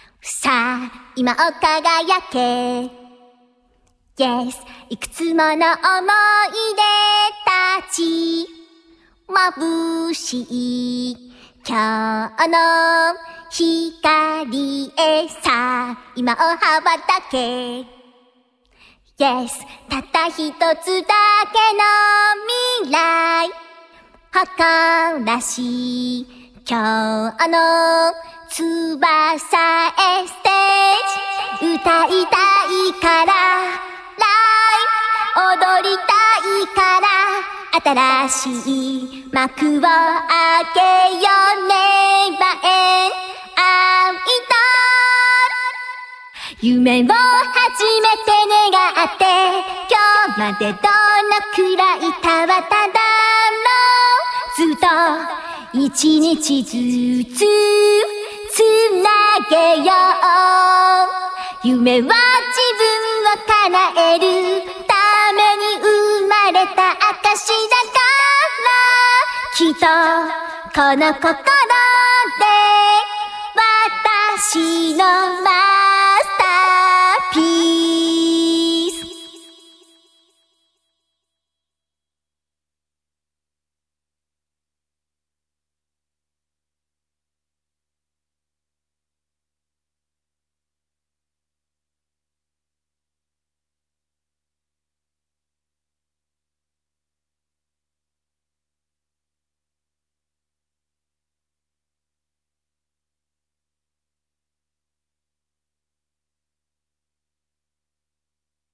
さあ今を輝け Yes いくつもの思い出たち眩しい今日の光へさあ今を羽ばたけ Yes たった一つだけの未来誇らしい今日の翼へステージ歌いたいからライブ踊りたいから新しい幕を開けよねばえあいた夢を初めて願って今日までどのくらいたわただろうずっと一日ずつつなげよう夢は自分を叶えるために生まれた証だからきっとこの心で私の前